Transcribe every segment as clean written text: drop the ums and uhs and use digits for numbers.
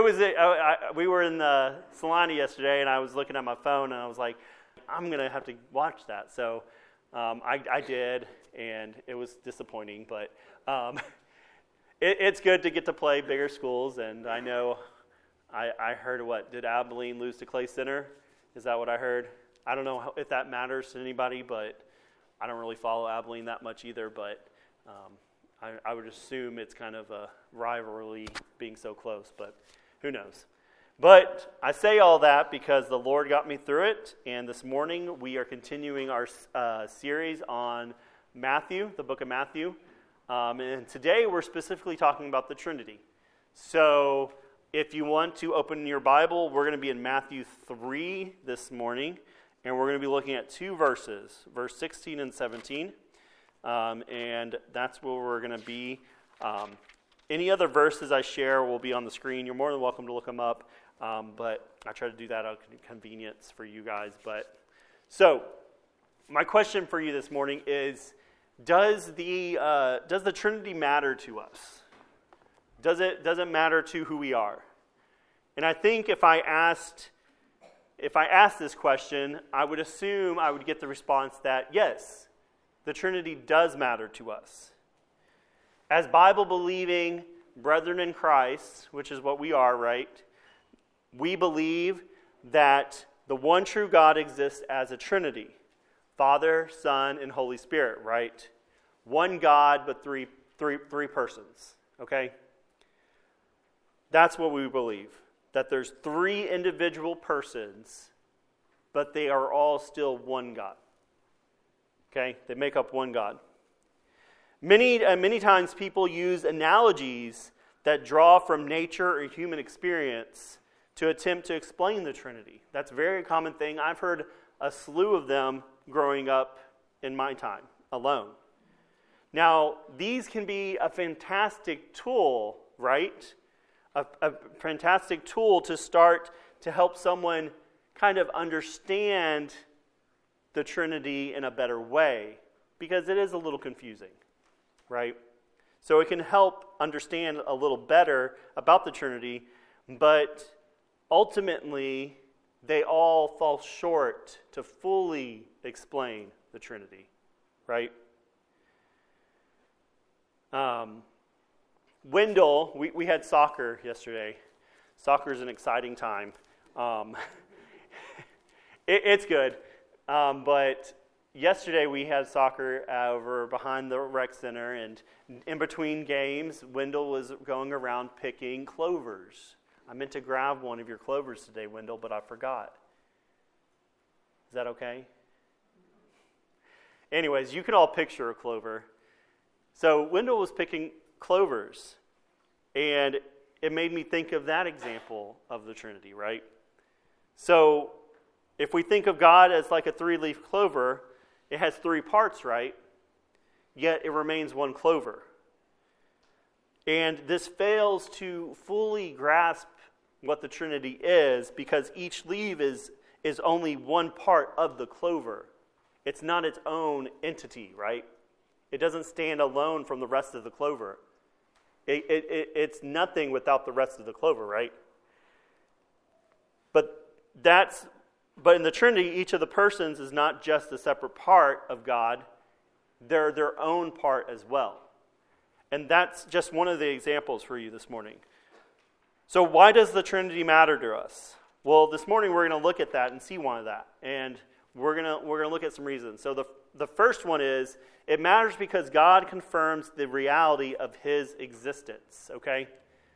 we were in the Salina yesterday, and I was looking at my phone, and I was like, I'm going to have to watch that. So I did, and it was disappointing, but it's good to get to play bigger schools, and I know I heard did Abilene lose to Clay Center? Is that what I heard? I don't know if that matters to anybody, but I don't really follow Abilene that much either, but I would assume it's kind of a rivalry being so close, but who knows? But I say all that because the Lord got me through it, and this morning we are continuing our series on Matthew, the book of Matthew, and today we're specifically talking about the Trinity. So if you want to open your Bible, we're going to be in Matthew 3 this morning, and we're going to be looking at two verses, verse 16 and 17, and that's where we're going to be. Any other verses I share will be on the screen. You're more than welcome to look them up, but I try to do that out of convenience for you guys. So my question for you this morning is, does the Trinity matter to us? Does it matter to who we are? And I think if I asked this question, I would assume I would get the response that yes, the Trinity does matter to us. As Bible-believing brethren in Christ, which is what we are, right? We believe that the one true God exists as a Trinity. Father, Son, and Holy Spirit, right? One God, but three persons, okay? That's what we believe. That there's three individual persons, but they are all still one God. Okay? They make up one God. Many times people use analogies that draw from nature or human experience to attempt to explain the Trinity. That's a very common thing. I've heard a slew of them growing up in my time alone. Now, these can be a fantastic tool, right? A fantastic tool to start to help someone kind of understand the Trinity in a better way, because it is a little confusing, right? So it can help understand a little better about the Trinity, but ultimately they all fall short to fully explain the Trinity, right? Wendell, we had soccer yesterday. Soccer is an exciting time. It's good. But yesterday we had soccer over behind the rec center, and in between games, Wendell was going around picking clovers. I meant to grab one of your clovers today, Wendell, but I forgot. Is that okay? Anyways, you can all picture a clover. So Wendell was picking clovers, and it made me think of that example of the Trinity, right? So if we think of God as like a three-leaf clover, it has three parts, right? Yet it remains one clover. And this fails to fully grasp what the Trinity is, because each leaf is only one part of the clover. It's not its own entity, right? It doesn't stand alone from the rest of the clover. It's nothing without the rest of the clover, right? But in the Trinity, each of the persons is not just a separate part of God. They're their own part as well. And that's just one of the examples for you this morning. So why does the Trinity matter to us? Well, this morning we're going to look at that and see one of that. And we're going to look at some reasons. So the first one is, it matters because God confirms the reality of His existence, okay?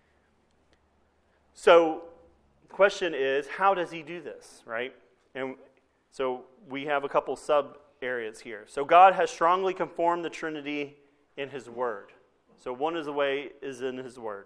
So the question is, how does He do this, right? And so we have a couple sub-areas here. So God has strongly conformed the Trinity in His Word. So one is the way is in His Word.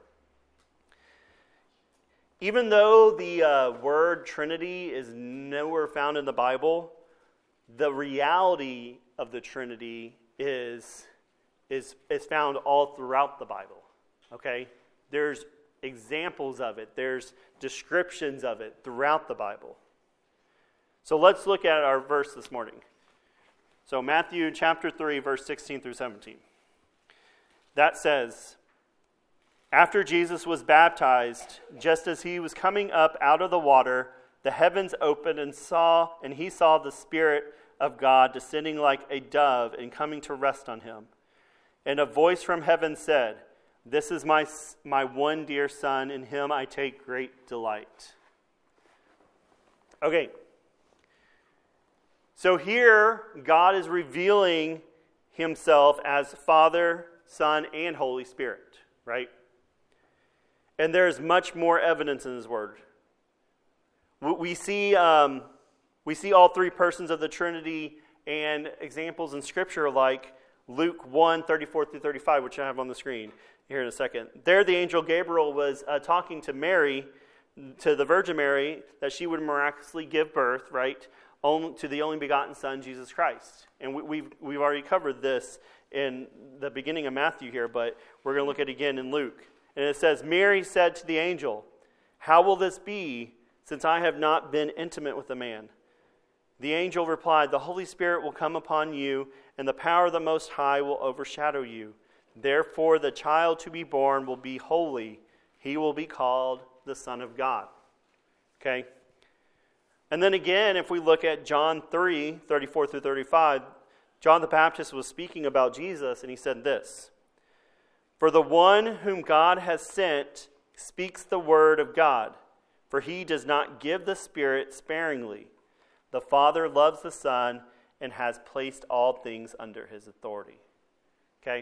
Even though the word Trinity is nowhere found in the Bible, the reality of the Trinity is found all throughout the Bible, okay? There's examples of it. There's descriptions of it throughout the Bible. So let's look at our verse this morning. So Matthew chapter 3, verse 16 through 17. That says, After Jesus was baptized, just as he was coming up out of the water, the heavens opened and he saw the Spirit of God descending like a dove and coming to rest on him. And a voice from heaven said, "This is my one dear Son, in him I take great delight." Okay. So here, God is revealing himself as Father, Son, and Holy Spirit, right? And there's much more evidence in his word. We see all three persons of the Trinity and examples in Scripture like Luke 1, 34 through 35, which I have on the screen here in a second. There the angel Gabriel was talking to Mary, to the Virgin Mary, that she would miraculously give birth, right, to the only begotten Son, Jesus Christ. And we've already covered this in the beginning of Matthew here, but we're going to look at it again in Luke. And it says, Mary said to the angel, "How will this be, since I have not been intimate with a man?" The angel replied, "The Holy Spirit will come upon you, and the power of the Most High will overshadow you. Therefore, the child to be born will be holy. He will be called the Son of God." Okay? And then again, if we look at John 3, 34 through 35, John the Baptist was speaking about Jesus, and he said this, "For the one whom God has sent speaks the word of God, for he does not give the Spirit sparingly. The Father loves the Son and has placed all things under his authority." Okay?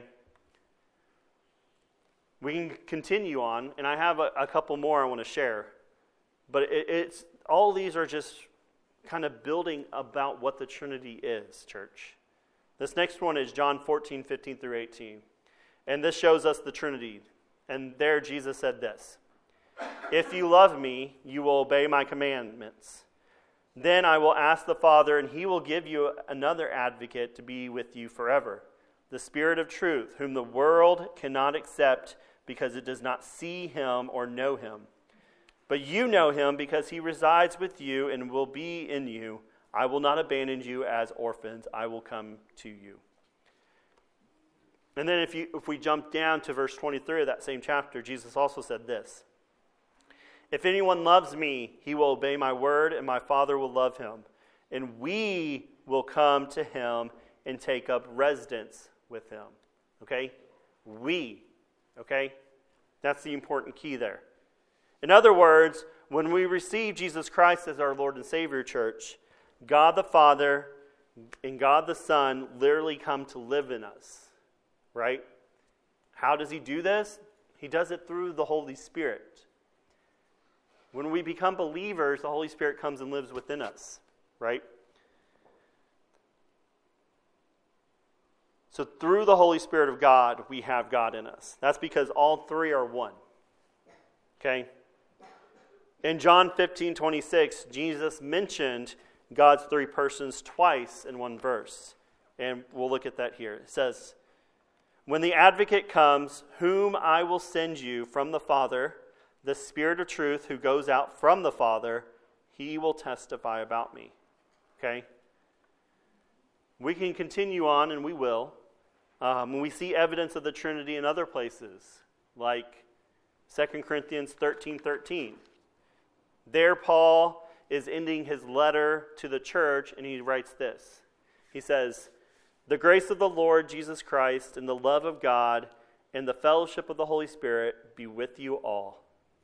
We can continue on, and I have a couple more I want to share. But it's all these are just kind of building about what the Trinity is, church. This next one is John 14, 15 through 18. And this shows us the Trinity. And there Jesus said this, "If you love me, you will obey my commandments. Then I will ask the Father, and he will give you another advocate to be with you forever, the Spirit of truth, whom the world cannot accept because it does not see him or know him. But you know him because he resides with you and will be in you. I will not abandon you as orphans. I will come to you." And then if we jump down to verse 23 of that same chapter, Jesus also said this, "If anyone loves me, he will obey my word, and my Father will love him. And we will come to him and take up residence with him." Okay? We. Okay? That's the important key there. In other words, when we receive Jesus Christ as our Lord and Savior, church, God the Father and God the Son literally come to live in us. Right? How does he do this? He does it through the Holy Spirit. When we become believers, the Holy Spirit comes and lives within us. Right? So through the Holy Spirit of God, we have God in us. That's because all three are one. Okay? In John 15, 26, Jesus mentioned God's three persons twice in one verse. And we'll look at that here. It says, "When the advocate comes, whom I will send you from the Father, the Spirit of truth who goes out from the Father, he will testify about me." Okay? We can continue on, and we will. We see evidence of the Trinity in other places, like 2 Corinthians 13:13. There Paul is ending his letter to the church, and he writes this. He says, "The grace of the Lord Jesus Christ and the love of God and the fellowship of the Holy Spirit be with you all."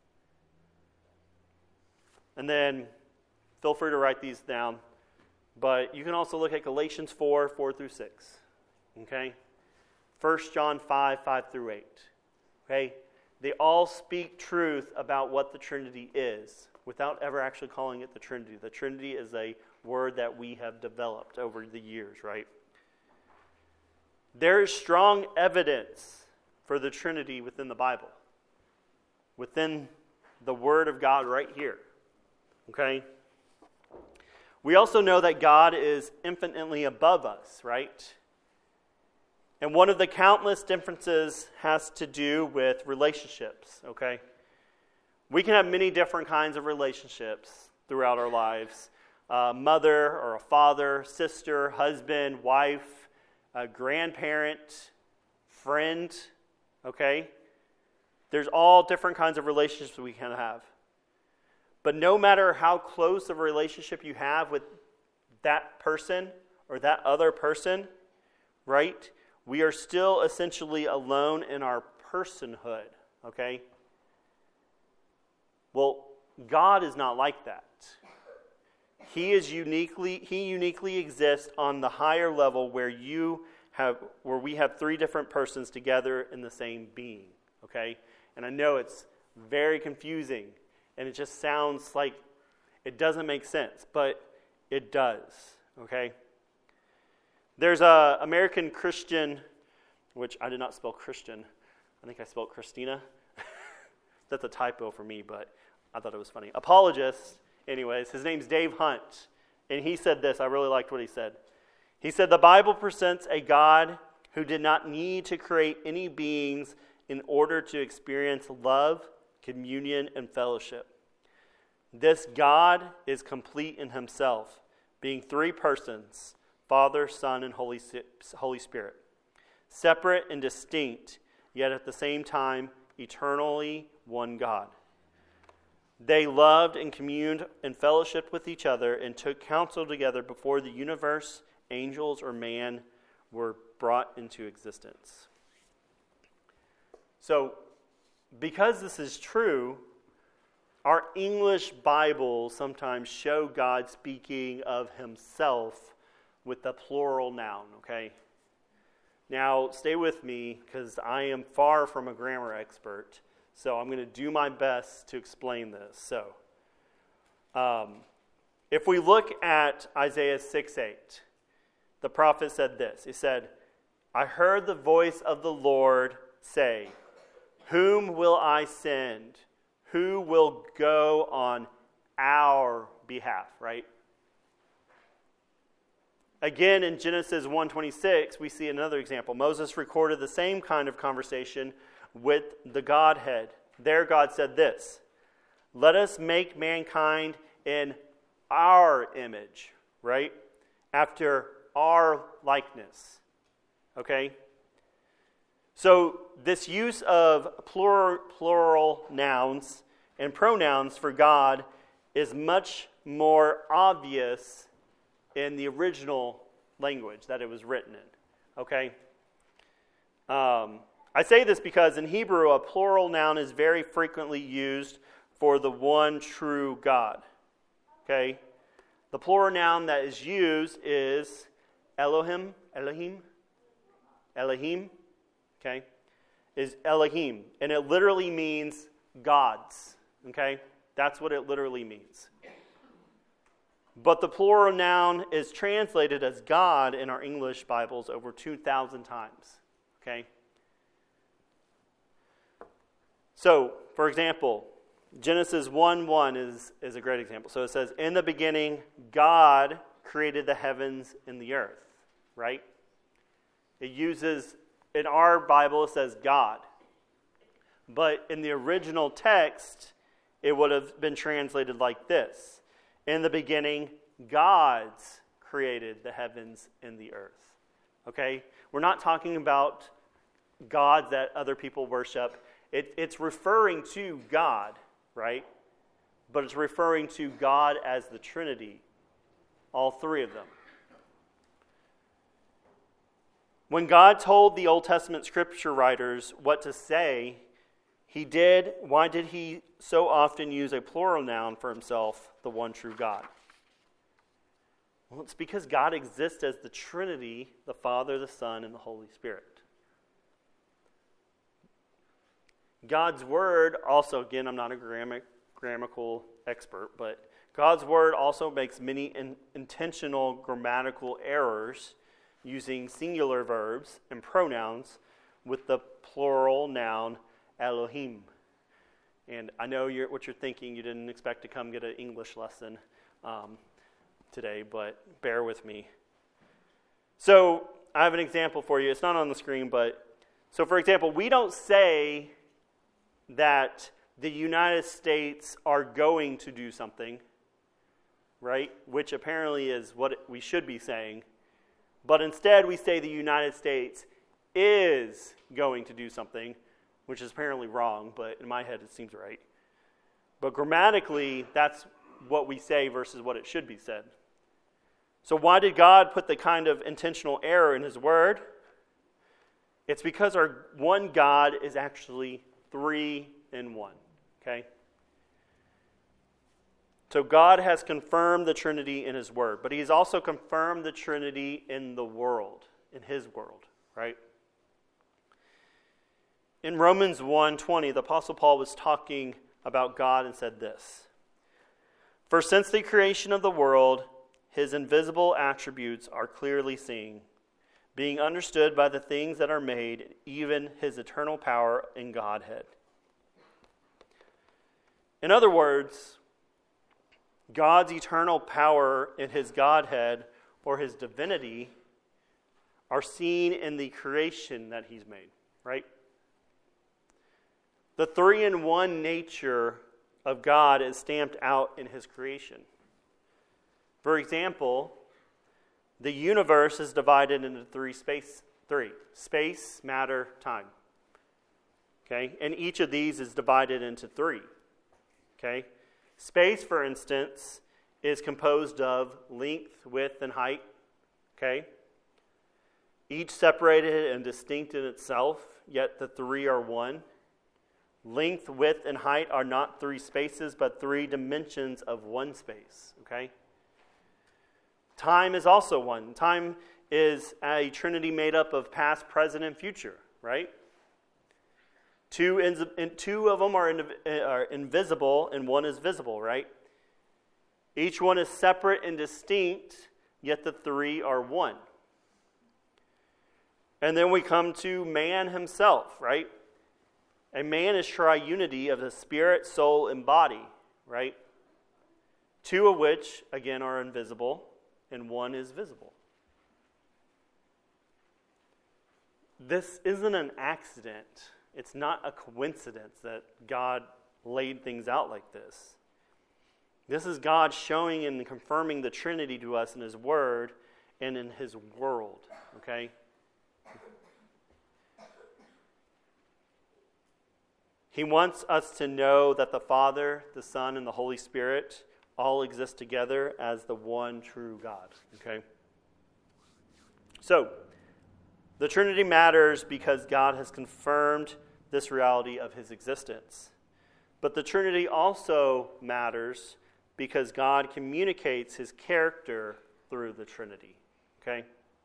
And then, feel free to write these down, but you can also look at Galatians 4, 4 through 6. Okay? 1 John 5, 5 through 8. Okay? They all speak truth about what the Trinity is without ever actually calling it the Trinity. The Trinity is a word that we have developed over the years, right? There is strong evidence for the Trinity within the Bible, within the Word of God right here. Okay? We also know that God is infinitely above us, right? And one of the countless differences has to do with relationships, okay? We can have many different kinds of relationships throughout our lives. A mother or a father, sister, husband, wife, a grandparent, friend, okay? There's all different kinds of relationships we can have. But no matter how close of a relationship you have with that person or that other person, right? We are still essentially alone in our personhood, okay? Well, God is not like that. He uniquely exists on the higher level where we have three different persons together in the same being, okay? And I know it's very confusing, and it just sounds like it doesn't make sense, but it does, okay? There's a American Christian, which I did not spell Christian. I think I spelled Christina. That's a typo for me, but I thought it was funny. Apologist, anyways, his name's Dave Hunt, and he said this. I really liked what he said. He said, the Bible presents a God who did not need to create any beings in order to experience love, communion, and fellowship. This God is complete in himself, being three persons, Father, Son, and Holy Spirit, separate and distinct, yet at the same time, eternally one God. They loved and communed and fellowshiped with each other and took counsel together before the universe, angels, or man were brought into existence. So, because this is true, our English Bibles sometimes show God speaking of himself with the plural noun, okay? Now, stay with me because I am far from a grammar expert, so I'm going to do my best to explain this. So, if we look at Isaiah 6:8, the prophet said this. He said, I heard the voice of the Lord say, whom will I send? Who will go on our behalf, right? Again, in Genesis 1:26, we see another example. Moses recorded the same kind of conversation with the Godhead. There God said this, let us make mankind in our image, right? After our likeness, okay? So this use of plural nouns and pronouns for God is much more obvious in the original language that it was written in, okay? I say this because in Hebrew, a plural noun is very frequently used for the one true God, okay? The plural noun that is used is Elohim, okay, is Elohim, and it literally means gods, okay? That's what it literally means. But the plural noun is translated as God in our English Bibles over 2,000 times, okay? So, for example, Genesis 1:1 is a great example. So it says, in the beginning, God created the heavens and the earth, right? It uses, in our Bible, it says God. But in the original text, it would have been translated like this. In the beginning, gods created the heavens and the earth. Okay? We're not talking about gods that other people worship. It's referring to God, right? But it's referring to God as the Trinity, all three of them. When God told the Old Testament scripture writers what to say, why did he so often use a plural noun for himself, the one true God? Well, it's because God exists as the Trinity, the Father, the Son, and the Holy Spirit. God's Word also, again, I'm not a grammatical expert, but God's Word also makes many intentional grammatical errors using singular verbs and pronouns with the plural noun Elohim. And I know what you're thinking. You didn't expect to come get an English lesson today, but bear with me. So I have an example for you. It's not on the screen, but so for example, we don't say that the United States are going to do something, right? Which apparently is what we should be saying. But instead we say the United States is going to do something, which is apparently wrong, but in my head it seems right. But grammatically, that's what we say versus what it should be said. So why did God put the kind of intentional error in his word? It's because our one God is actually 3 in 1. Okay? So God has confirmed the Trinity in his word, but he's also confirmed the Trinity in the world, in his world, right? In Romans 1:20, the Apostle Paul was talking about God and said this: "For since the creation of the world, his invisible attributes are clearly seen, being understood by the things that are made, even his eternal power in Godhead." In other words, God's eternal power in his Godhead, or his divinity, are seen in the creation that he's made, right? The 3-in-1 nature of God is stamped out in his creation. For example, the universe is divided into space, matter, time. Okay? And each of these is divided into 3. Okay? Space, for instance, is composed of length, width, and height. Okay? Each separated and distinct in itself, yet the 3 are one. Length, width, and height are not 3 spaces, but 3 dimensions of one space. Okay? Time is also one. Time is a trinity made up of past, present, and future, right? Two of them are invisible, and one is visible, right? Each one is separate and distinct, yet the 3 are one. And then we come to man himself, right? A man is triunity of the spirit, soul, and body, right? 2 of which, again, are invisible, and 1 is visible. This isn't an accident. It's not a coincidence that God laid things out like this. This is God showing and confirming the Trinity to us in his word and in his world, okay? He wants us to know that the Father, the Son, and the Holy Spirit all exist together as the one true God, okay? So, the Trinity matters because God has confirmed this reality of his existence. But the Trinity also matters because God communicates his character through the Trinity. Okay?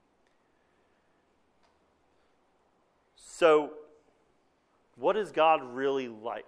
So, what is God really like?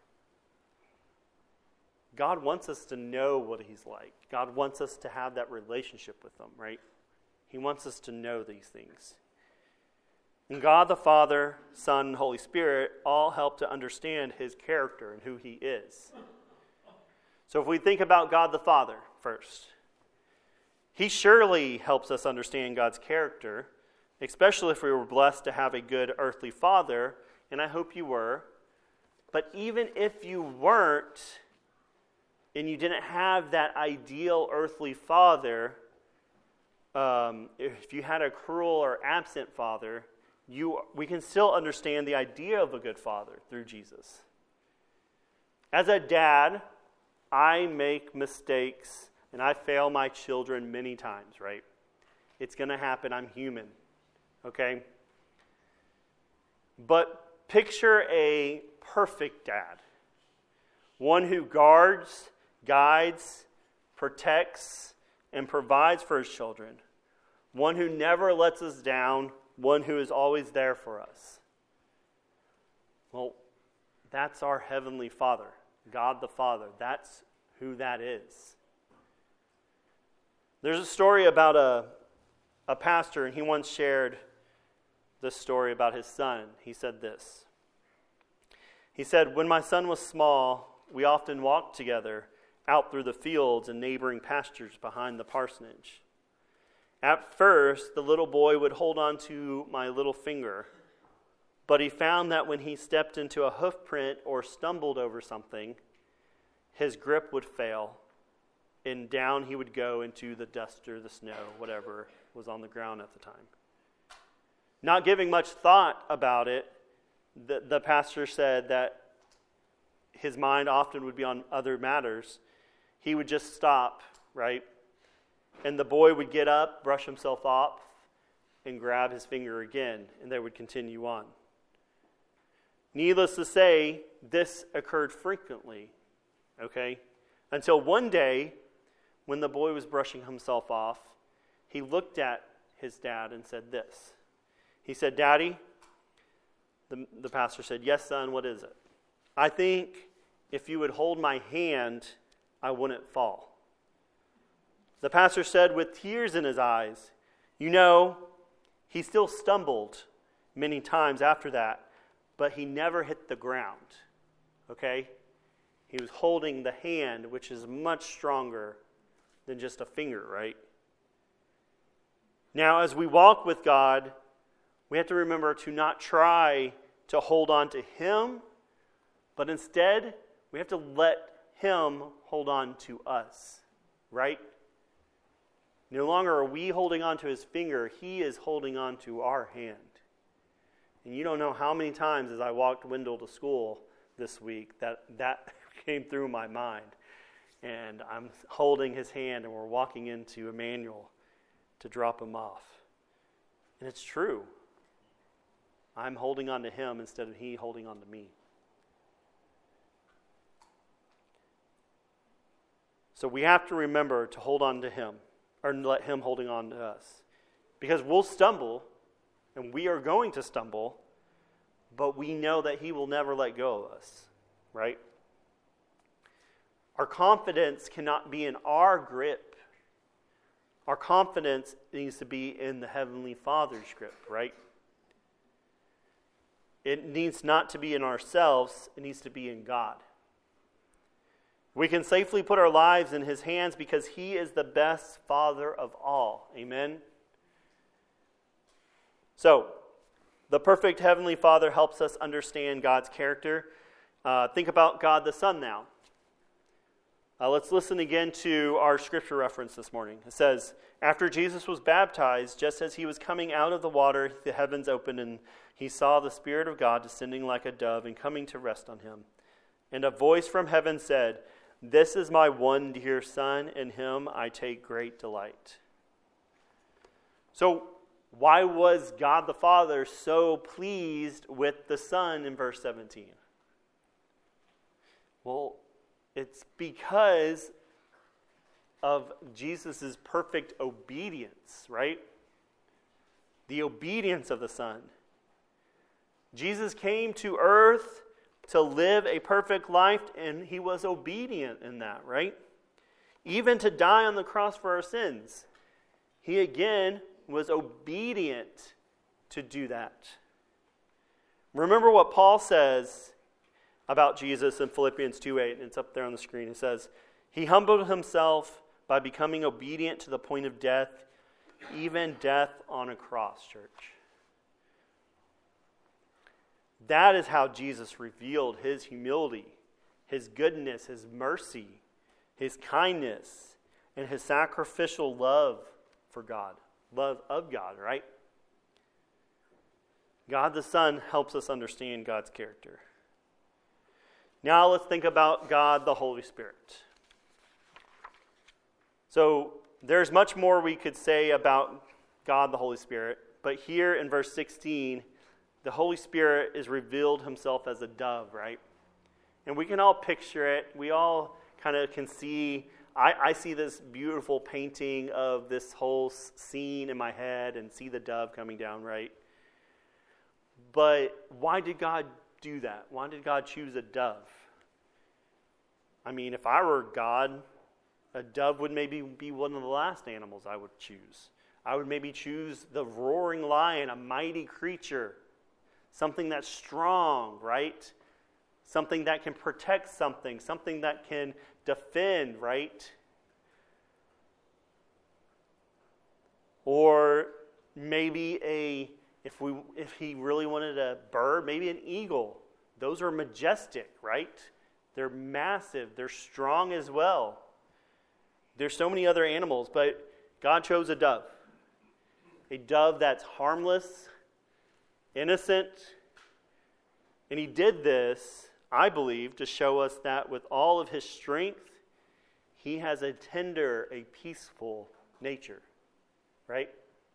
God wants us to know what he's like. God wants us to have that relationship with him, right? He wants us to know these things. And God the Father, Son, and Holy Spirit all help to understand his character and who he is. So if we think about God the Father first, he surely helps us understand God's character, especially if we were blessed to have a good earthly father, and I hope you were. But even if you weren't, and you didn't have that ideal earthly father, if you had a cruel or absent father, we can still understand the idea of a good father through Jesus. As a dad, I make mistakes and I fail my children many times, right? It's going to happen. I'm human, okay? But picture a perfect dad, one who guards, guides, protects, and provides for his children, one who never lets us down, one who is always there for us. Well, that's our Heavenly Father, God the Father. That's who that is. There's a story about a pastor, and he once shared this story about his son. He said this. He said, "When my son was small, we often walked together out through the fields and neighboring pastures behind the parsonage. At first, the little boy would hold on to my little finger, but he found that when he stepped into a hoof print or stumbled over something, his grip would fail, and down he would go into the dust or the snow, whatever was on the ground at the time. Not giving much thought about it, the pastor said that his mind often would be on other matters, he would just stop, right? And the boy would get up, brush himself off, and grab his finger again, and they would continue on. Needless to say, this occurred frequently, okay? Until one day, when the boy was brushing himself off, he looked at his dad and said this. He said, "Daddy," the pastor said, "Yes, son, what is it?" "I think if you would hold my hand, I wouldn't fall." The pastor said with tears in his eyes, "You know, he still stumbled many times after that, but he never hit the ground." Okay? He was holding the hand, which is much stronger than just a finger, right? Now, as we walk with God, we have to remember to not try to hold on to Him, but instead, we have to let Him hold on to us, right? No longer are we holding on to His finger, He is holding on to our hand. And you don't know how many times as I walked Wendell to school this week that came through my mind. And I'm holding his hand and we're walking into Emmanuel to drop him off. And it's true. I'm holding on to him instead of he holding on to me. So we have to remember to hold on to him, or let him holding on to us. Because we'll stumble, and we are going to stumble, but we know that he will never let go of us, right? Our confidence cannot be in our grip. Our confidence needs to be in the Heavenly Father's grip, right? It needs not to be in ourselves, it needs to be in God. We can safely put our lives in His hands because He is the best Father of all. Amen? So, the perfect Heavenly Father helps us understand God's character. Think about God the Son now. Let's listen again to our scripture reference this morning. It says, "After Jesus was baptized, just as He was coming out of the water, the heavens opened, and He saw the Spirit of God descending like a dove and coming to rest on Him. And a voice from heaven said, 'This is my one dear Son, in Him I take great delight.'" So, why was God the Father so pleased with the Son in verse 17? Well, it's because of Jesus' perfect obedience, right? The obedience of the Son. Jesus came to earth to live a perfect life, and He was obedient in that, right? Even to die on the cross for our sins. He again was obedient to do that. Remember what Paul says about Jesus in Philippians 2:8, and it's up there on the screen. It says, "He humbled Himself by becoming obedient to the point of death, even death on a cross," church. That is how Jesus revealed His humility, His goodness, His mercy, His kindness, and His sacrificial love for God. Love of God, right? God the Son helps us understand God's character. Now let's think about God the Holy Spirit. So there's much more we could say about God the Holy Spirit, but here in verse 16, the Holy Spirit is revealed Himself as a dove, right? And we can all picture it. We all kind of can see, I see this beautiful painting of this whole scene in my head and see the dove coming down, right? But why did God do that? Why did God choose a dove? I mean, if I were God, a dove would maybe be one of the last animals I would choose. I would maybe choose the roaring lion, a mighty creature, something that's strong, right? Something that can protect something that can defend, right? Or maybe if he really wanted a bird, maybe an eagle. Those are majestic, right? They're massive. They're strong as well. There's so many other animals, but God chose a dove. A dove that's harmless, innocent, And he did this, I believe, to show us that with all of his strength, he has a tender, a peaceful nature, right?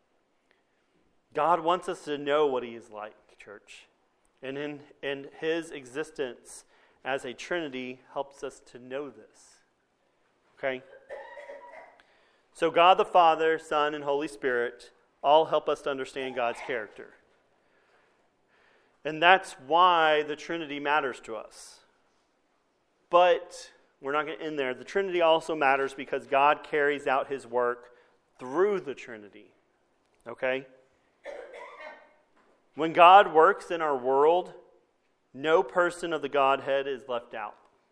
God wants us to know what he is like, church. And in his existence as a Trinity helps us to know this. Okay? So God the Father, Son, and Holy Spirit all help us to understand God's character. And that's why the Trinity matters to us. But we're not going to end there. The Trinity also matters because God carries out his work through the Trinity. Okay? When God works in our world, no person of the Godhead is left out.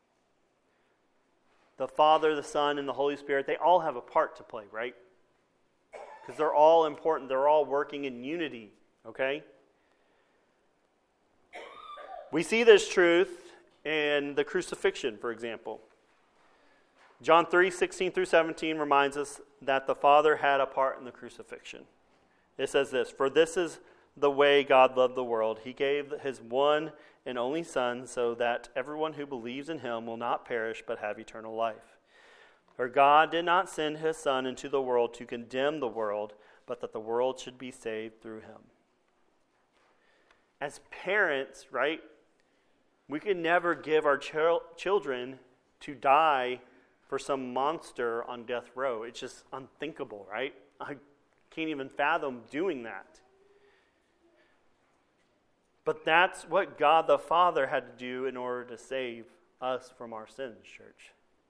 The Father, the Son, and the Holy Spirit, they all have a part to play, right? Because they're all important. They're all working in unity, okay? We see this truth in the crucifixion, for example. John 3:16-17 reminds us that the Father had a part in the crucifixion. It says this, "For this is the way God loved the world. He gave his one and only Son so that everyone who believes in him will not perish but have eternal life. For God did not send his Son into the world to condemn the world, but that the world should be saved through him." As parents, right, we could never give our children to die for some monster on death row. It's just unthinkable, right? I can't even fathom doing that. But that's what God the Father had to do in order to save us from our sins, church.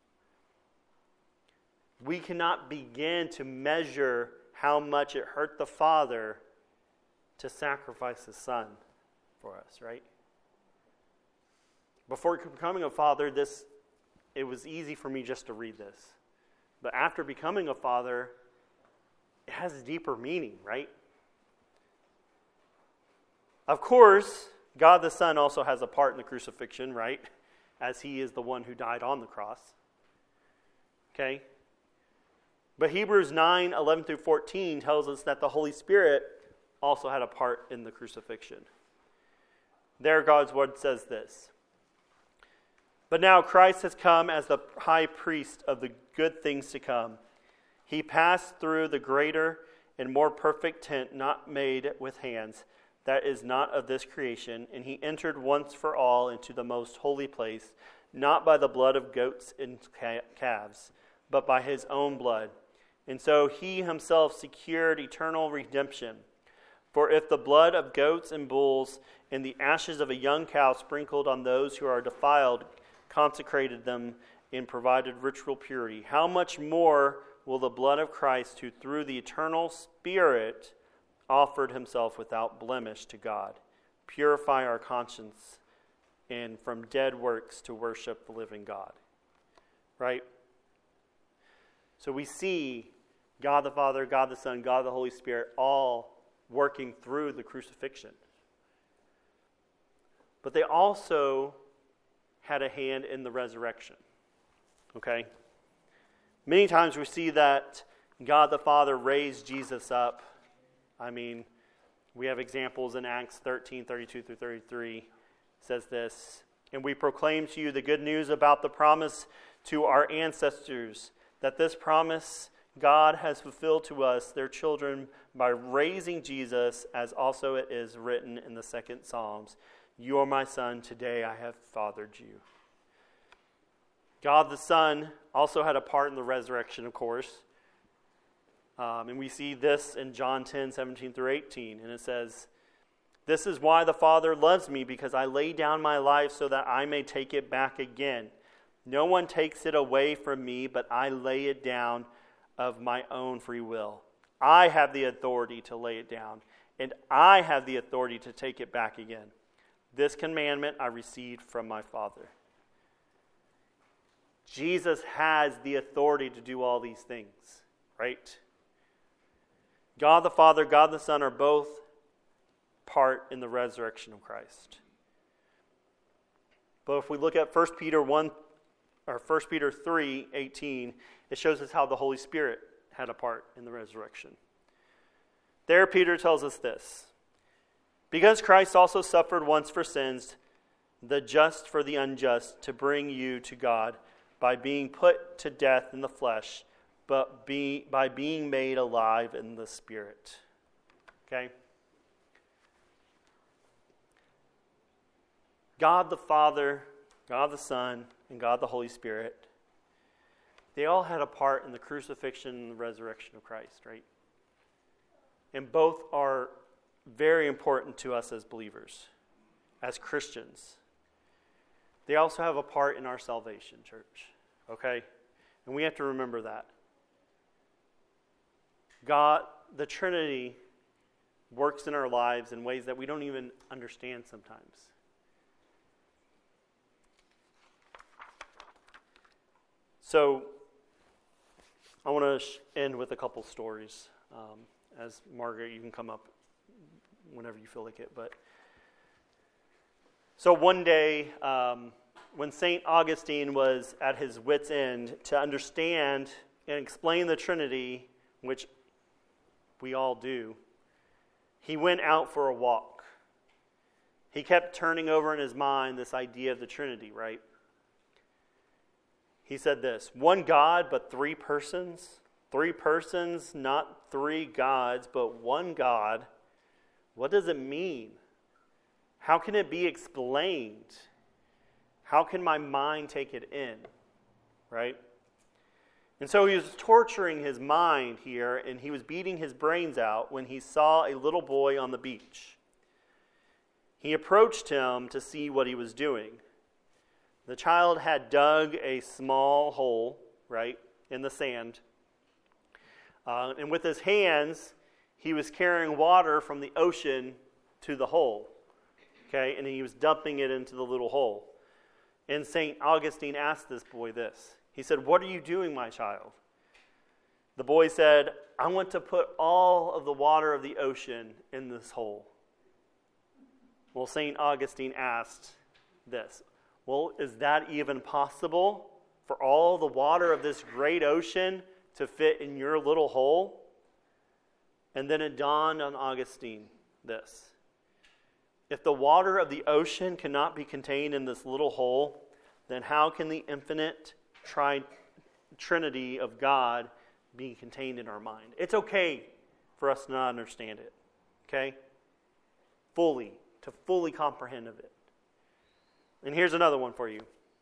We cannot begin to measure how much it hurt the Father to sacrifice his Son for us, right? Before becoming a father, it was easy for me just to read this. But after becoming a father, it has a deeper meaning, right? Of course, God the Son also has a part in the crucifixion, right? As he is the one who died on the cross. Okay? But Hebrews 9:11-14 tells us that the Holy Spirit also had a part in the crucifixion. There, God's word says this, "But now Christ has come as the high priest of the good things to come. He passed through the greater and more perfect tent not made with hands, that is not of this creation, and he entered once for all into the most holy place, not by the blood of goats and calves, but by his own blood. And so he himself secured eternal redemption. For if the blood of goats and bulls and the ashes of a young cow sprinkled on those who are defiled consecrated them and provided ritual purity, how much more will the blood of Christ, who through the eternal Spirit offered himself without blemish to God, purify our conscience and from dead works to worship the living God." Right? So we see God the Father, God the Son, God the Holy Spirit all working through the crucifixion. But they also had a hand in the resurrection. Okay? Many times we see that God the Father raised Jesus up. I mean, we have examples in Acts 13:32-33. It says this, "And we proclaim to you the good news about the promise to our ancestors, that this promise God has fulfilled to us, their children, by raising Jesus, as also it is written in the second Psalms, 'You are my son, today I have fathered you.'" God the Son also had a part in the resurrection, of course. And we see this in John 10:17-18. And it says, "This is why the Father loves me, because I lay down my life so that I may take it back again. No one takes it away from me, but I lay it down of my own free will. I have the authority to lay it down, and I have the authority to take it back again. This commandment I received from my Father." Jesus has the authority to do all these things, right? God the Father, God the Son are both part in the resurrection of Christ. But if we look at 1 Peter 3:18, it shows us how the Holy Spirit had a part in the resurrection. There Peter tells us this, "Because Christ also suffered once for sins, the just for the unjust, to bring you to God by being put to death in the flesh, but by being made alive in the Spirit. Okay? God the Father, God the Son, and God the Holy Spirit, they all had a part in the crucifixion and the resurrection of Christ, right? And both are very important to us as believers, as Christians. They also have a part in our salvation, church, okay? And we have to remember that. God, the Trinity, works in our lives in ways that we don't even understand sometimes. So, I want to end with a couple stories. As Margaret, you can come up whenever you feel like it. But so one day, when St. Augustine was at his wit's end to understand and explain the Trinity, which we all do, he went out for a walk. He kept turning over in his mind this idea of the Trinity, right? He said this, one God, but three persons? Three persons, not three gods, but one God. What does it mean? How can it be explained? How can my mind take it in? Right? And so he was torturing his mind here, and he was beating his brains out when he saw a little boy on the beach. He approached him to see what he was doing. The child had dug a small hole, right, in the sand. And with his hands, he was carrying water from the ocean to the hole. Okay, and he was dumping it into the little hole. And St. Augustine asked this boy this. He said, "What are you doing, my child?" The boy said, "I want to put all of the water of the ocean in this hole." Well, St. Augustine asked this. Well, is that even possible for all the water of this great ocean to fit in your little hole? And then it dawned on Augustine this. If the water of the ocean cannot be contained in this little hole, then how can the infinite Trinity of God be contained in our mind? It's okay for us to not understand it, okay? To fully comprehend of it. And here's another one for you.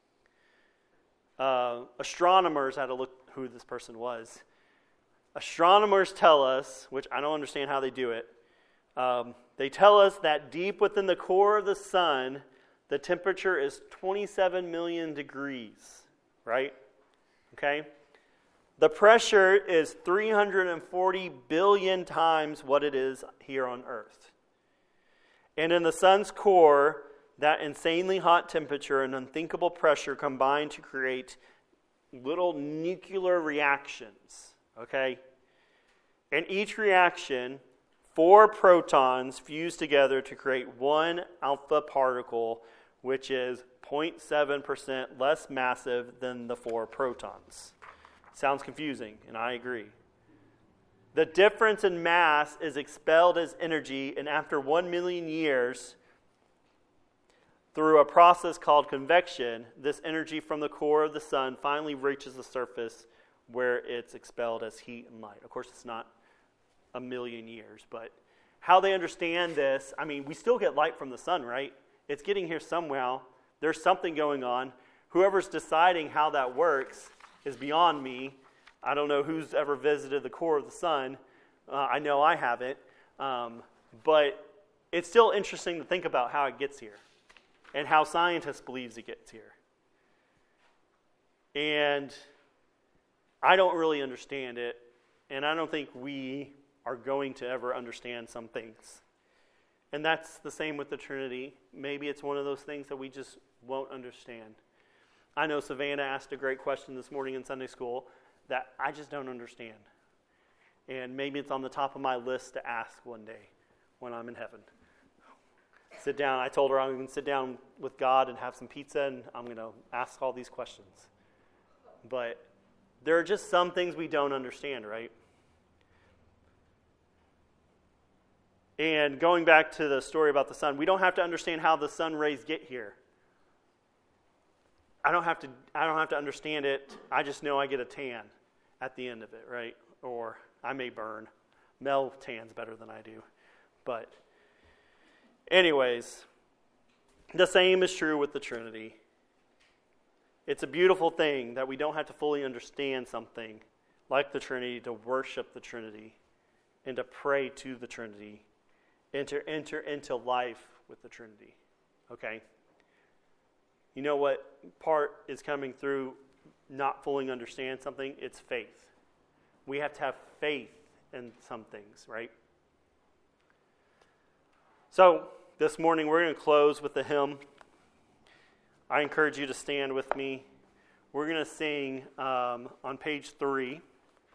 Astronomers had to look who this person was. Astronomers tell us, which I don't understand how they do it, they tell us that deep within the core of the sun, the temperature is 27 million degrees, right? Okay? The pressure is 340 billion times what it is here on Earth. And in the sun's core, that insanely hot temperature and unthinkable pressure combine to create little nuclear reactions, okay? In each reaction, 4 protons fuse together to create one alpha particle, which is 0.7% less massive than the 4 protons. Sounds confusing, and I agree. The difference in mass is expelled as energy, and after 1 million years, through a process called convection, this energy from the core of the sun finally reaches the surface where it's expelled as heat and light. Of course, it's not a million years, but how they understand this, I mean, we still get light from the sun, right? It's getting here somehow. There's something going on. Whoever's deciding how that works is beyond me. I don't know who's ever visited the core of the sun. I know I haven't. But it's still interesting to think about how it gets here and how scientists believe it gets here. And I don't really understand it, and I don't think we are going to ever understand some things. And that's the same with the Trinity. Maybe it's one of those things that we just won't understand. I know Savannah asked a great question this morning in Sunday school that I just don't understand. And maybe it's on the top of my list to ask one day when I'm in heaven. Sit down. I told her I'm going to sit down with God and have some pizza, and I'm going to ask all these questions. But there are just some things we don't understand, right? And going back to the story about the sun, we don't have to understand how the sun rays get here. I don't have to understand it. I just know I get a tan at the end of it, right? Or I may burn. Mel tans better than I do. But anyways, the same is true with the Trinity. It's a beautiful thing that we don't have to fully understand something like the Trinity to worship the Trinity and to pray to the Trinity and to enter into life with the Trinity. Okay? You know what part is coming through not fully understand something? It's faith. We have to have faith in some things, right? So, this morning we're going to close with a hymn. I encourage you to stand with me. We're going to sing on page 3.